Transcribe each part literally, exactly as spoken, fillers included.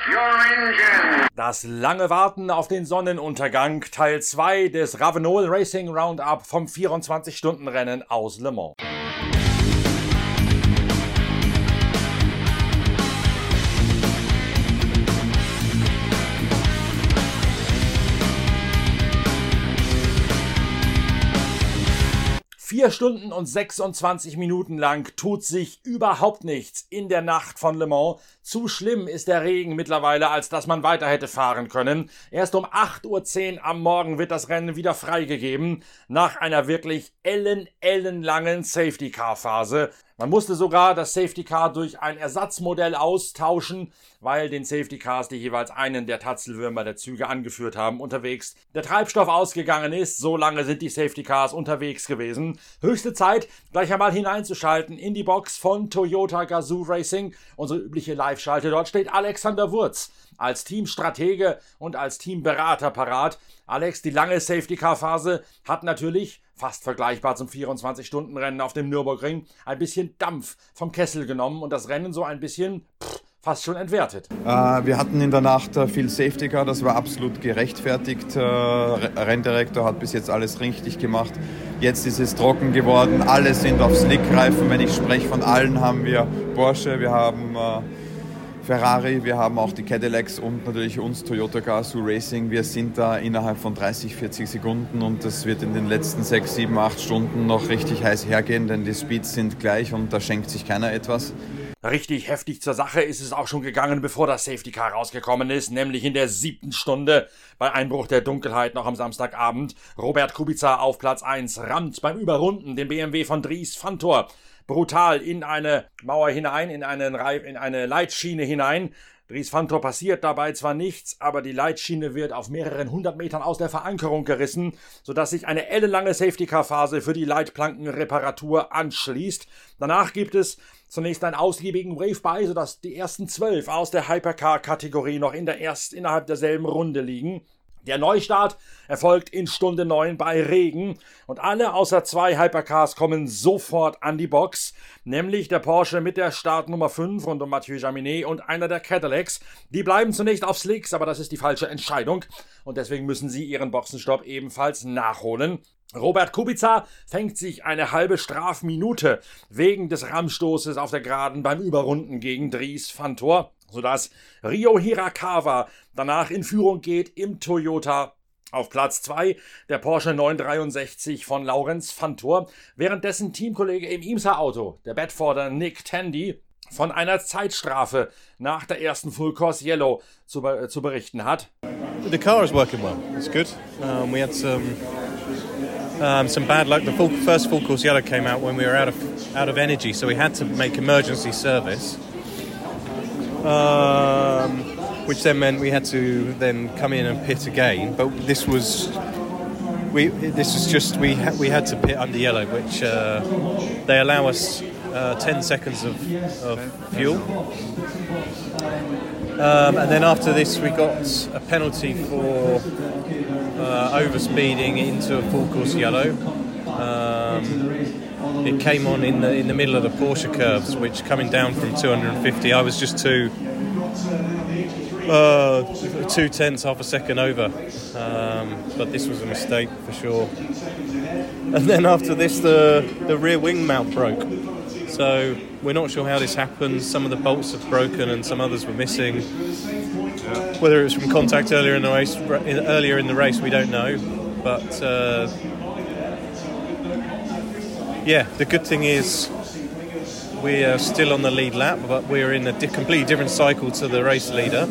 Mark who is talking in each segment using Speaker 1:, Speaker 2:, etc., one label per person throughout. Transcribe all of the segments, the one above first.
Speaker 1: Das lange Warten auf den Sonnenuntergang, Teil zwei des Ravenol Racing Roundup vom vierundzwanzig-Stunden-Rennen aus Le Mans. Vier Stunden und sechsundzwanzig Minuten lang tut sich überhaupt nichts in der Nacht von Le Mans. Zu schlimm ist der Regen mittlerweile, als dass man weiter hätte fahren können. Erst um acht Uhr zehn am Morgen wird das Rennen wieder freigegeben, nach einer wirklich ellen, ellenlangen Safety-Car-Phase. Man musste sogar das Safety Car durch ein Ersatzmodell austauschen, weil den Safety Cars, die jeweils einen der Tatzelwürmer der Züge angeführt haben, unterwegs der Treibstoff ausgegangen ist. So lange sind die Safety Cars unterwegs gewesen. Höchste Zeit, gleich einmal hineinzuschalten in die Box von Toyota Gazoo Racing. Unsere übliche Live-Schalte. Dort steht Alexander Wurz als Teamstratege und als Teamberater parat. Alex, die lange Safety-Car-Phase hat natürlich, fast vergleichbar zum vierundzwanzig-Stunden-Rennen auf dem Nürburgring, ein bisschen Dampf vom Kessel genommen und das Rennen so ein bisschen pff, fast schon entwertet.
Speaker 2: Äh, wir hatten in der Nacht äh, viel Safety-Car, das war absolut gerechtfertigt. Äh, Renndirektor hat bis jetzt alles richtig gemacht. Jetzt ist es trocken geworden, alle sind auf Slickreifen. Wenn ich spreche von allen, haben wir Porsche, wir haben äh, Ferrari, wir haben auch die Cadillacs und natürlich uns, Toyota Gazoo Racing. Wir sind da innerhalb von dreißig, vierzig Sekunden und das wird in den letzten sechs, sieben, acht Stunden noch richtig heiß hergehen, denn die Speeds sind gleich und da schenkt sich keiner etwas.
Speaker 1: Richtig heftig zur Sache ist es auch schon gegangen, bevor das Safety Car rausgekommen ist, nämlich in der siebten Stunde bei Einbruch der Dunkelheit noch am Samstagabend. Robert Kubica auf Platz eins rammt beim Überrunden den B M W von Dries Vanthoor brutal in eine Mauer hinein, in, einen Reif, in eine Leitschiene hinein. Dries Vanthoor passiert dabei zwar nichts, aber die Leitschiene wird auf mehreren hundert Metern aus der Verankerung gerissen, sodass sich eine ellenlange Safety-Car-Phase für die Leitplankenreparatur anschließt. Danach gibt es zunächst einen ausgiebigen Wave-By, sodass die ersten zwölf aus der Hypercar-Kategorie noch in der erst innerhalb derselben Runde liegen. Der Neustart erfolgt in Stunde neun bei Regen und alle außer zwei Hypercars kommen sofort an die Box, nämlich der Porsche mit der Startnummer fünf rund um Mathieu Jaminet und einer der Cadillacs. Die bleiben zunächst auf Slicks, aber das ist die falsche Entscheidung und deswegen müssen sie ihren Boxenstopp ebenfalls nachholen. Robert Kubica fängt sich eine halbe Strafminute wegen des Rammstoßes auf der Geraden beim Überrunden gegen Dries Vanthoor, sodass Ryo Hirakawa danach in Führung geht im Toyota. Auf Platz zwei der Porsche neun dreiundsechzig von Laurens Vanthoor, währenddessen Teamkollege im IMSA-Auto, der Bedforder Nick Tandy, von einer Zeitstrafe nach der ersten Full Course Yellow zu, äh, zu berichten hat.
Speaker 3: The car is working well. It's good. Um, we had some um, some bad luck. The full, first Full Course Yellow came out when we were out of out of energy, so we had to make emergency service. Um, which then meant we had to then come in and pit again. But this was we this was just we ha- we had to pit under yellow, which uh, they allow us uh, ten seconds of, of fuel. Um, and then after this, we got a penalty for uh, overspeeding into a full course yellow. Um, It came on in the in the middle of the Porsche curves, which coming down from two hundred fifty, I was just two uh, two tenths, half a second over. Um, but this was a mistake for sure. And then after this, the the rear wing mount broke. So we're not sure how this happened. Some of the bolts have broken, and some others were missing. Whether it was from contact earlier in the race, earlier in the race, we don't know. But uh, yeah, the good thing is we are still on the lead lap, but we're in a di- completely different cycle to the race leader.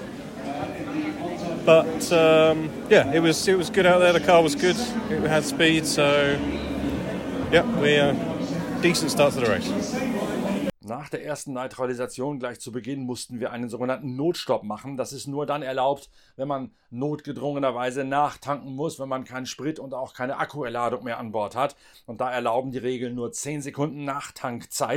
Speaker 3: But um, yeah, it was it was good out there. The car was good. It had speed, so yeah, we uh, decent start to the race.
Speaker 1: Nach der ersten Neutralisation gleich zu Beginn mussten wir einen sogenannten Notstopp machen. Das ist nur dann erlaubt, wenn man notgedrungenerweise nachtanken muss, wenn man keinen Sprit und auch keine Akkuerladung mehr an Bord hat. Und da erlauben die Regeln nur zehn Sekunden Nachtankzeit.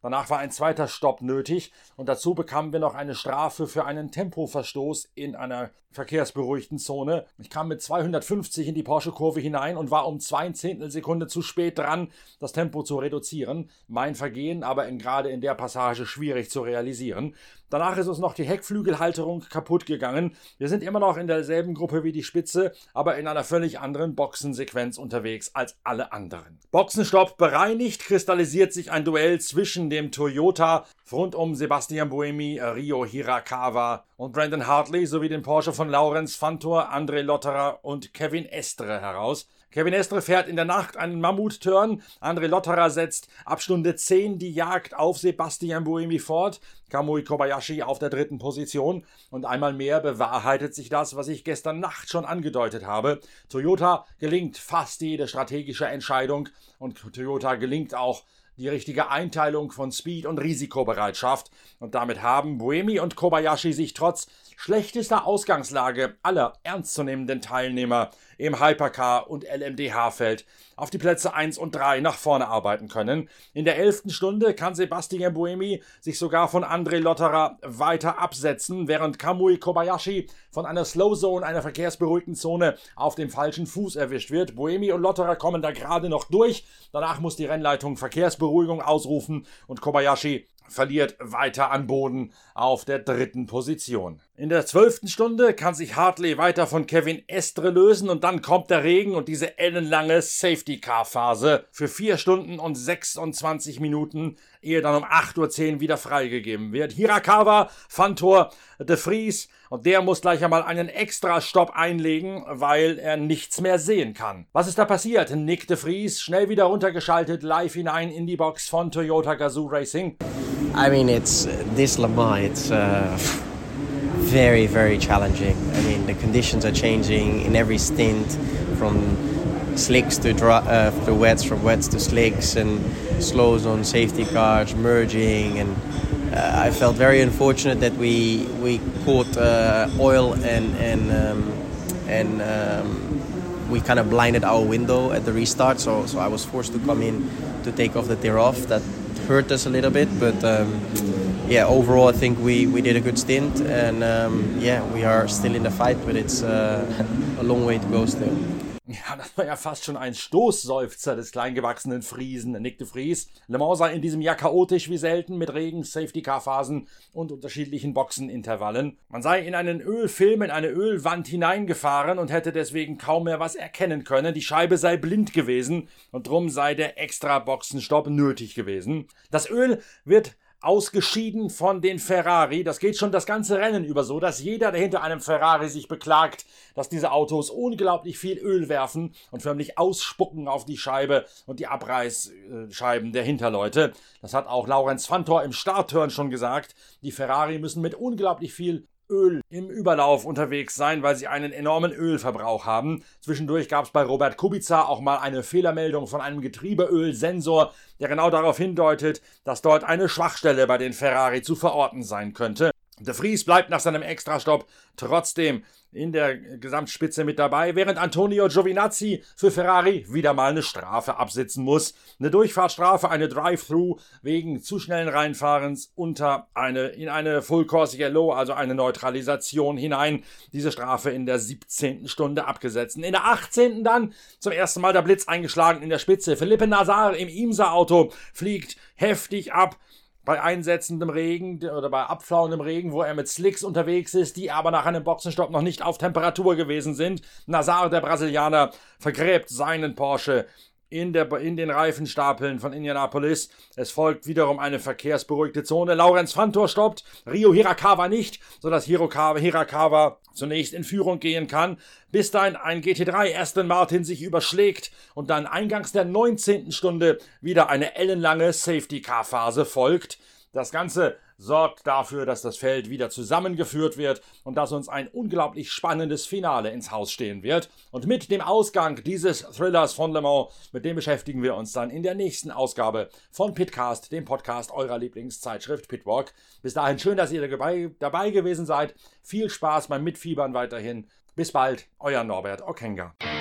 Speaker 1: Danach war ein zweiter Stopp nötig und dazu bekamen wir noch eine Strafe für einen Tempoverstoß in einer verkehrsberuhigten Zone. Ich kam mit zweihundertfünfzig in die Porsche-Kurve hinein und war um zwei Zehntelsekunde zu spät dran, das Tempo zu reduzieren. Mein Vergehen, aber in, gerade in der Passage schwierig zu realisieren. Danach ist uns noch die Heckflügelhalterung kaputt gegangen. Wir sind immer noch in derselben Gruppe wie die Spitze, aber in einer völlig anderen Boxensequenz unterwegs als alle anderen. Boxenstopp bereinigt, kristallisiert sich ein Duell zwischen dem Toyota rund um Sebastian Buemi, Ryo Hirakawa und Brandon Hartley sowie den Porsche von Laurens Vanthoor, André Lotterer und Kevin Estre heraus. Kevin Estre fährt in der Nacht einen Mammut-Turn. André Lotterer setzt ab Stunde zehn die Jagd auf Sebastian Buemi fort. Kamui Kobayashi auf der dritten Position. Und einmal mehr bewahrheitet sich das, was ich gestern Nacht schon angedeutet habe. Toyota gelingt fast jede strategische Entscheidung und Toyota gelingt auch die richtige Einteilung von Speed und Risikobereitschaft. Und damit haben Buemi und Kobayashi sich trotz schlechtester Ausgangslage aller ernstzunehmenden Teilnehmer im Hypercar- und L M D H-Feld auf die Plätze eins und drei nach vorne arbeiten können. In der elften Stunde kann Sebastian Buemi sich sogar von André Lotterer weiter absetzen, während Kamui Kobayashi von einer Slow Zone, einer verkehrsberuhigten Zone, auf dem falschen Fuß erwischt wird. Buemi und Lotterer kommen da gerade noch durch. Danach muss die Rennleitung Verkehrsberuhigung ausrufen und Kobayashi verliert weiter an Boden auf der dritten Position. In der zwölften Stunde kann sich Hartley weiter von Kevin Estre lösen und dann kommt der Regen und diese ellenlange Safety-Car-Phase für vier Stunden und sechsundzwanzig Minuten, ehe dann um acht Uhr zehn wieder freigegeben wird. Hirakawa, Vanthoor, de Vries und der muss gleich einmal einen Extra-Stopp einlegen, weil er nichts mehr sehen kann. Was ist da passiert? Nick de Vries schnell wieder runtergeschaltet, live hinein in die Box von Toyota Gazoo Racing.
Speaker 4: I mean, it's this Le Mans, it's uh, very, very challenging. I mean, the conditions are changing in every stint, from slicks to dry, uh, to wets, from wets to slicks, and slows on safety cars merging. And uh, I felt very unfortunate that we we caught uh, oil and and um, and um, we kind of blinded our window at the restart. So so I was forced to come in to take off the tear off. That hurt us a little bit, but um, yeah, overall I think we, we did a good stint, and um, yeah, we are still in the fight, but it's uh, a long way to go still.
Speaker 1: Ja, das war ja fast schon ein Stoßseufzer des kleingewachsenen Friesen, Nick de Vries. Le Mans sei in diesem Jahr chaotisch wie selten, mit Regen, Safety-Car-Phasen und unterschiedlichen Boxenintervallen. Man sei in einen Ölfilm, in eine Ölwand hineingefahren und hätte deswegen kaum mehr was erkennen können. Die Scheibe sei blind gewesen und drum sei der Extra-Boxenstopp nötig gewesen. Das Öl wird ausgeschieden von den Ferrari. Das geht schon das ganze Rennen über so, dass jeder, der hinter einem Ferrari sich beklagt, dass diese Autos unglaublich viel Öl werfen und förmlich ausspucken auf die Scheibe und die Abreißscheiben der Hinterleute. Das hat auch Laurens Vanthoor im Startturn schon gesagt. Die Ferrari müssen mit unglaublich viel Öl im Überlauf unterwegs sein, weil sie einen enormen Ölverbrauch haben. Zwischendurch gab es bei Robert Kubica auch mal eine Fehlermeldung von einem Getriebeölsensor, der genau darauf hindeutet, dass dort eine Schwachstelle bei den Ferrari zu verorten sein könnte. De Vries bleibt nach seinem Extrastopp trotzdem in der Gesamtspitze mit dabei, während Antonio Giovinazzi für Ferrari wieder mal eine Strafe absitzen muss. Eine Durchfahrtsstrafe, eine Drive-Thru wegen zu schnellen Reinfahrens unter eine, in eine Full Course Yellow, also eine Neutralisation hinein. Diese Strafe in der siebzehnten Stunde abgesetzt. In der achtzehnten dann zum ersten Mal der Blitz eingeschlagen in der Spitze. Felipe Nasr im IMSA-Auto fliegt heftig ab bei einsetzendem Regen oder bei abflauendem Regen, wo er mit Slicks unterwegs ist, die aber nach einem Boxenstopp noch nicht auf Temperatur gewesen sind. Nasr, der Brasilianer, vergräbt seinen Porsche in, der, in den Reifenstapeln von Indianapolis. Es folgt wiederum eine verkehrsberuhigte Zone. Laurens Vanthoor stoppt, Ryo Hirakawa nicht, sodass Hirakawa, Hirakawa zunächst in Führung gehen kann, bis dann ein G T drei Aston Martin sich überschlägt und dann eingangs der neunzehnten Stunde wieder eine ellenlange Safety-Car-Phase folgt. Das Ganze sorgt dafür, dass das Feld wieder zusammengeführt wird und dass uns ein unglaublich spannendes Finale ins Haus stehen wird. Und mit dem Ausgang dieses Thrillers von Le Mans, mit dem beschäftigen wir uns dann in der nächsten Ausgabe von Pitcast, dem Podcast eurer Lieblingszeitschrift Pitwalk. Bis dahin schön, dass ihr dabei, dabei gewesen seid. Viel Spaß beim Mitfiebern weiterhin. Bis bald, euer Norbert Okenga.